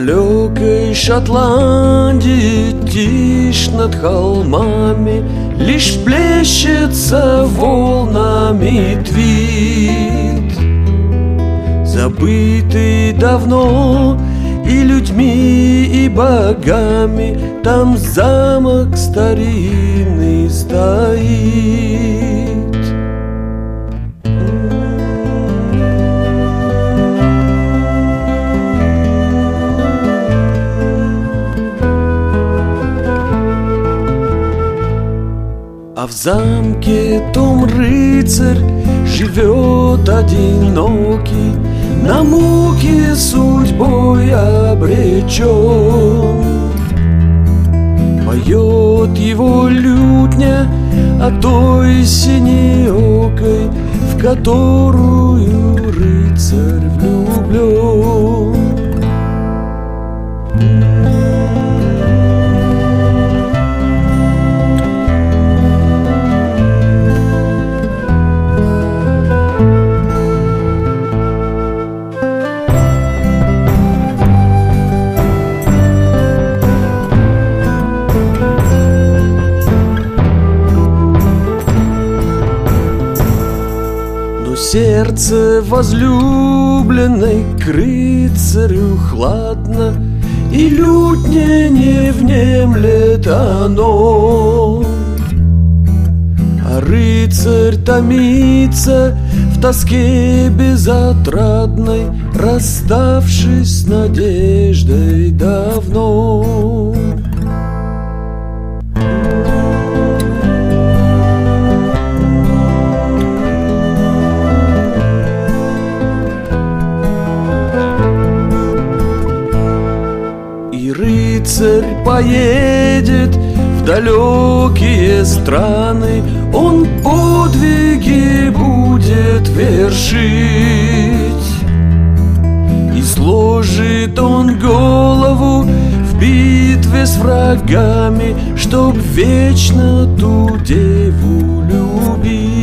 далекой Шотландии тишь над холмами, лишь плещется волнами твит, забытый давно и людьми, и богами. Там замок старинный стоит. А в замке том рыцарь живет одинокий, на муки судьбой обречен. Поет его лютня о той синеокой, в которую рыцарь влюблен. Сердце возлюбленной к рыцарю хладно, и лютне не внемлет оно. А рыцарь томится в тоске безотрадной, расставшись с надеждой давно. Рыцарь поедет в далекие страны, он подвиги будет вершить, и сложит он голову в битве с врагами, чтоб вечно ту деву любить.